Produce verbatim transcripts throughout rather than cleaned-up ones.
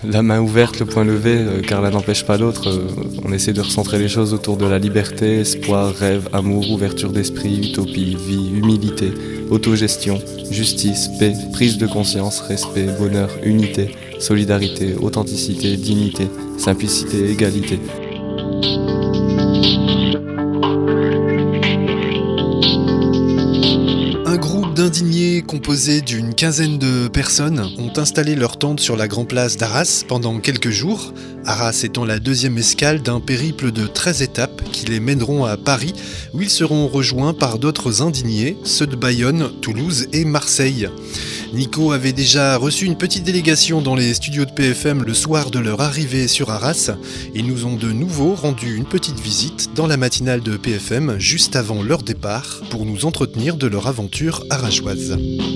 la main ouverte, le poing levé, euh, car l'un n'empêche pas l'autre. Euh, on essaie de recentrer les choses autour de la liberté, espoir, rêve, amour, ouverture d'esprit, utopie, vie, humilité, autogestion, justice, paix, prise de conscience, respect, bonheur, unité, solidarité, authenticité, dignité, simplicité, égalité. D'indignés composés d'une quinzaine de personnes ont installé leur tente sur la Grand Place d'Arras pendant quelques jours, Arras étant la deuxième escale d'un périple de treize étapes qui les mèneront à Paris, où ils seront rejoints par d'autres indignés, ceux de Bayonne, Toulouse et Marseille. Nico avait déjà reçu une petite délégation dans les studios de P F M le soir de leur arrivée sur Arras. Ils nous ont de nouveau rendu une petite visite dans la matinale de P F M juste avant leur départ pour nous entretenir de leur aventure arageoise.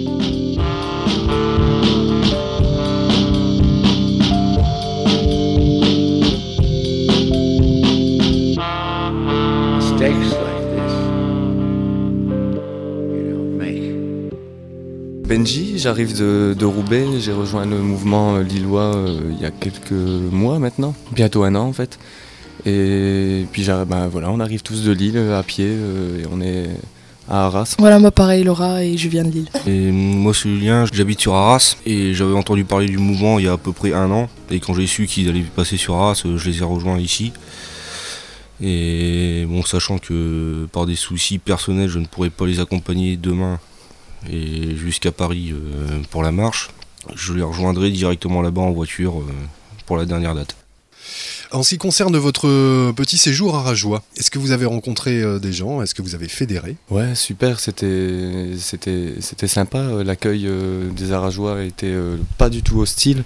Benji, j'arrive de, de Roubaix, j'ai rejoint le mouvement lillois euh, il y a quelques mois maintenant, bientôt un an en fait. Et puis bah, voilà, on arrive tous de Lille à pied euh, et on est à Arras. Voilà, moi pareil Laura et je viens de Lille. Et moi c'est Julien, j'habite sur Arras et j'avais entendu parler du mouvement il y a à peu près un an. Et quand j'ai su qu'ils allaient passer sur Arras, je les ai rejoints ici. Et bon, sachant que par des soucis personnels, je ne pourrais pas les accompagner demain et jusqu'à Paris euh, pour la marche, je les rejoindrai directement là-bas en voiture euh, pour la dernière date. En ce qui concerne votre petit séjour à Arageois, est-ce que vous avez rencontré euh, des gens ? Est-ce que vous avez fédéré ? Ouais, super, c'était, c'était, c'était sympa. L'accueil euh, des Arageois était euh, pas du tout hostile.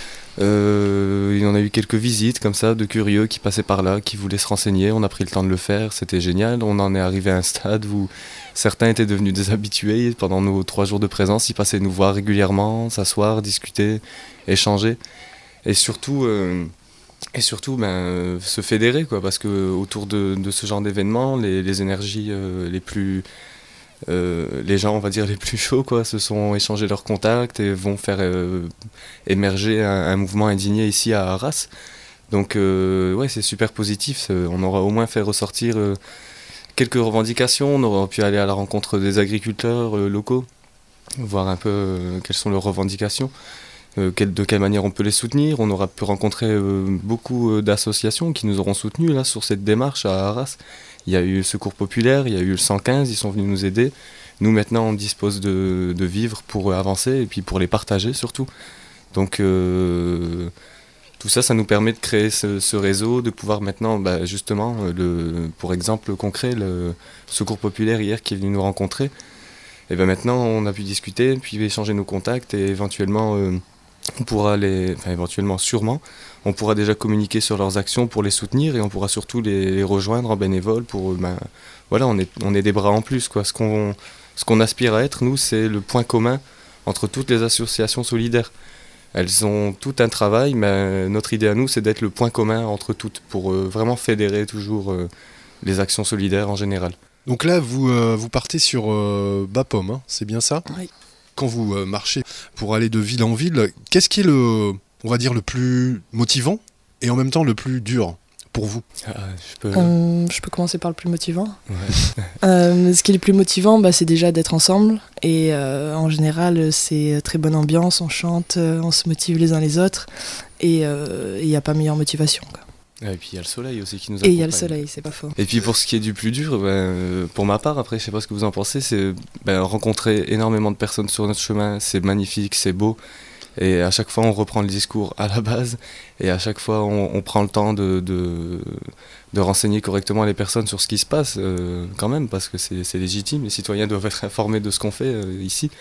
Euh, il y en a eu quelques visites comme ça de curieux qui passaient par là, qui voulaient se renseigner. On a pris le temps de le faire, c'était génial. On en est arrivé à un stade où certains étaient devenus des habitués. Pendant nos trois jours de présence, ils passaient nous voir régulièrement, s'asseoir, discuter, échanger. Et surtout, euh, et surtout ben, se fédérer, quoi, parce qu'autour de, de ce genre d'événements, les, les énergies euh, les plus... Euh, les gens, on va dire, les plus chauds, quoi, se sont échangés leurs contacts et vont faire euh, émerger un, un mouvement indigné ici à Arras. Donc, euh, ouais, c'est super positif. On aura au moins fait ressortir euh, quelques revendications. On aura pu aller à la rencontre des agriculteurs euh, locaux, voir un peu euh, quelles sont leurs revendications, euh, quelle, de quelle manière on peut les soutenir. On aura pu rencontrer euh, beaucoup euh, d'associations qui nous auront soutenus là, sur cette démarche à Arras. Il y a eu le Secours Populaire, il y a eu le cent quinze, ils sont venus nous aider. Nous, maintenant, on dispose de, de vivres pour avancer et puis pour les partager surtout. Donc, euh, tout ça, ça nous permet de créer ce, ce réseau, de pouvoir maintenant, bah, justement, le, pour exemple concret, le Secours Populaire hier qui est venu nous rencontrer. Et ben maintenant, on a pu discuter, puis échanger nos contacts et éventuellement, euh, on pourra les, enfin éventuellement, sûrement, on pourra déjà communiquer sur leurs actions pour les soutenir et on pourra surtout les, les rejoindre en bénévole pour, ben, voilà, on est, on est des bras en plus, quoi. Ce qu'on, ce qu'on aspire à être, nous, c'est le point commun entre toutes les associations solidaires. Elles ont tout un travail, mais notre idée à nous, c'est d'être le point commun entre toutes pour euh, vraiment fédérer toujours euh, les actions solidaires en général. Donc là, vous, euh, vous partez sur euh, Bapaume, hein, c'est bien ça ? Oui. Quand vous euh, marchez pour aller de ville en ville, qu'est-ce qui est le, on va dire, le plus motivant et en même temps le plus dur pour vous ? ah, je, peux... Euh, je peux commencer par le plus motivant. Ouais. euh, ce qui est le plus motivant, bah, c'est déjà d'être ensemble. Et euh, en général, c'est très bonne ambiance, on chante, on se motive les uns les autres. Et il euh, n'y a pas meilleure motivation, quoi. Et puis il y a le soleil aussi qui nous accompagne. Et il y a le soleil, c'est pas faux. Et puis pour ce qui est du plus dur, ben, pour ma part, après je sais pas ce que vous en pensez, c'est ben, rencontrer énormément de personnes sur notre chemin, c'est magnifique, c'est beau. Et à chaque fois on reprend le discours à la base et à chaque fois on, on prend le temps de, de, de renseigner correctement les personnes sur ce qui se passe euh, quand même, parce que c'est, c'est légitime, les citoyens doivent être informés de ce qu'on fait euh, ici.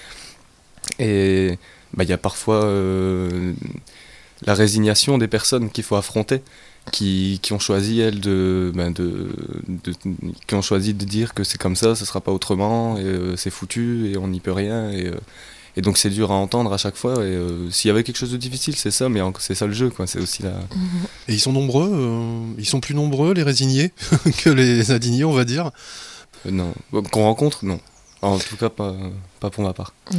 Et ben, y a parfois euh, la résignation des personnes qu'il faut affronter. Qui, qui ont choisi elles de, ben de, de qui ont choisi de dire que c'est comme ça, ce sera pas autrement, et euh, c'est foutu et on n'y peut rien, et, euh, et donc c'est dur à entendre à chaque fois. Et euh, s'il y avait quelque chose de difficile, c'est ça, mais c'est ça le jeu, quoi. C'est aussi la. Et ils sont nombreux, euh, ils sont plus nombreux les résignés que les indignés, on va dire. Euh, non, qu'on rencontre, non. En tout cas, pas, pas pour ma part. Non.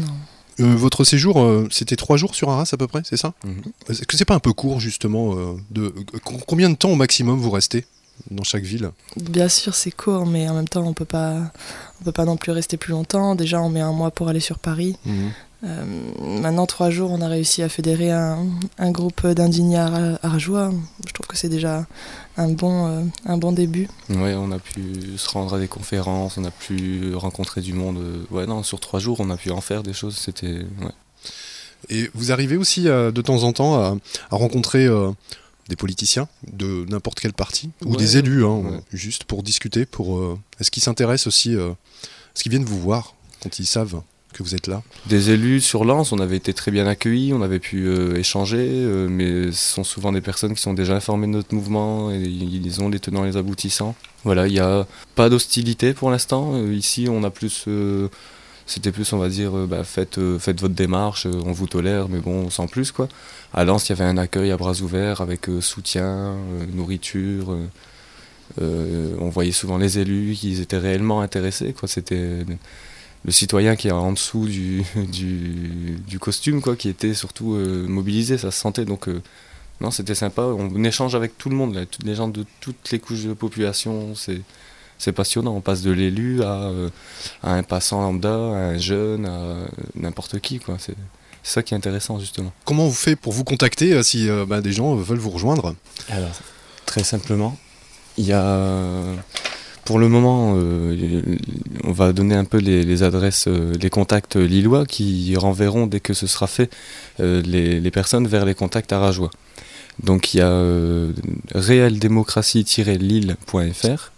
Euh, votre séjour, euh, c'était trois jours sur Arras à peu près, c'est ça? Mhm. Est-ce que c'est pas un peu court justement euh, de... euh, Combien de temps au maximum vous restez dans chaque ville? Bien sûr, c'est court, mais en même temps, on peut pas, on peut pas non plus rester plus longtemps. Déjà, on met un mois pour aller sur Paris. Mmh. Euh, maintenant, trois jours, on a réussi à fédérer un, un groupe d'indignés ara- arageois. Je trouve que c'est déjà un bon, euh, un bon début. Ouais, on a pu se rendre à des conférences, on a pu rencontrer du monde. euh, Ouais, non, sur trois jours, on a pu en faire des choses. C'était. Ouais. Et vous arrivez aussi euh, de temps en temps à, à rencontrer euh, des politiciens de n'importe quel parti ou Ouais, des élus, hein, ouais. juste pour discuter. Pour, euh, est-ce qu'ils s'intéressent aussi, euh, est-ce qu'ils viennent vous voir quand ils savent que vous êtes là? Des élus sur Lens, on avait été très bien accueillis, on avait pu euh, échanger, euh, mais ce sont souvent des personnes qui sont déjà informées de notre mouvement et ils ont les tenants et les aboutissants. Voilà, il n'y a pas d'hostilité pour l'instant. Euh, ici, on a plus, euh, c'était plus, on va dire, euh, bah, faites, euh, faites votre démarche, euh, on vous tolère, mais bon, sans plus quoi. À Lens, il y avait un accueil à bras ouverts avec euh, soutien, euh, nourriture. Euh, euh, on voyait souvent les élus qui étaient réellement intéressés, quoi. C'était le citoyen qui est en dessous du, du, du costume, quoi, qui était surtout euh, mobilisé, ça se sentait. Donc, euh, non, c'était sympa. On échange avec tout le monde, là, toutes les gens de toutes les couches de population. C'est, c'est passionnant. On passe de l'élu à, euh, à un passant lambda, à un jeune, à euh, n'importe qui, quoi. C'est, c'est ça qui est intéressant, justement. Comment vous faites pour vous contacter euh, si euh, bah, des gens veulent vous rejoindre? Alors, très simplement, il y a. Pour le moment, euh, on va donner un peu les, les adresses, euh, les contacts lillois qui renverront dès que ce sera fait euh, les, les personnes vers les contacts arageois. Donc il y a euh, réelle démocratie tiret lille point f r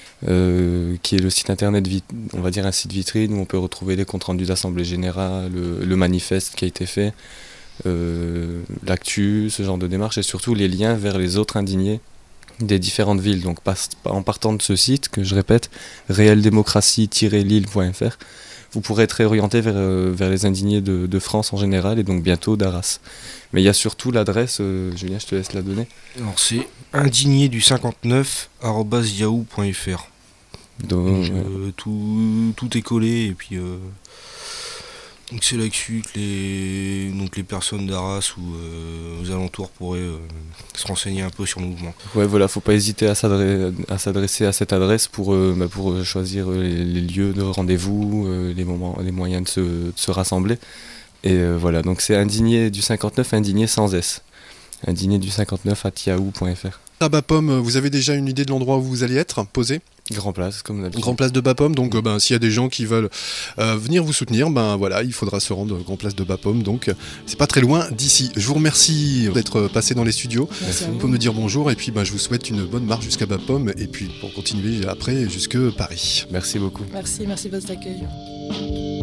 euh, qui est le site internet, vit- on va dire un site vitrine où on peut retrouver les comptes rendus d'assemblée générale, le, le manifeste qui a été fait, euh, l'actu, ce genre de démarche et surtout les liens vers les autres indignés des différentes villes. Donc pas- en partant de ce site, que je répète, réelle démocratie tiret lille point f r, vous pourrez être réorienté vers, euh, vers les indignés de, de France en général et donc bientôt d'Arras. Mais il y a surtout l'adresse, euh, Julien, je te laisse la donner. Alors c'est indigné du cinquante-neuf arobase yahoo point f r. Donc, Donc, euh, euh, tout, tout est collé et puis euh, donc c'est là-dessus que les, donc les personnes d'Arras ou euh, aux alentours pourraient euh, se renseigner un peu sur le mouvement. ouais, voilà, faut pas hésiter à s'adresser à, s'adresser à cette adresse pour, euh, bah, pour euh, choisir euh, les, les lieux de rendez-vous, euh, les moments, les moyens de se, de se rassembler. Et euh, voilà, donc c'est indigné du cinquante-neuf, indigné sans S. Indigné du cinquante-neuf à yahoo point f r. À Bapaume, vous avez déjà une idée de l'endroit où vous allez être posé? Grand place, comme d'habitude. Grand Place de Bapaume, donc euh, ben, s'il y a des gens qui veulent euh, venir vous soutenir, ben voilà, il faudra se rendre Grand Place de Bapaume, donc c'est pas très loin d'ici. Je vous remercie d'être passé dans les studios Merci à pour vous. me dire bonjour et puis ben, je vous souhaite une bonne marche jusqu'à Bapaume et puis pour continuer après jusque Paris. Merci beaucoup. Merci, merci de votre accueil.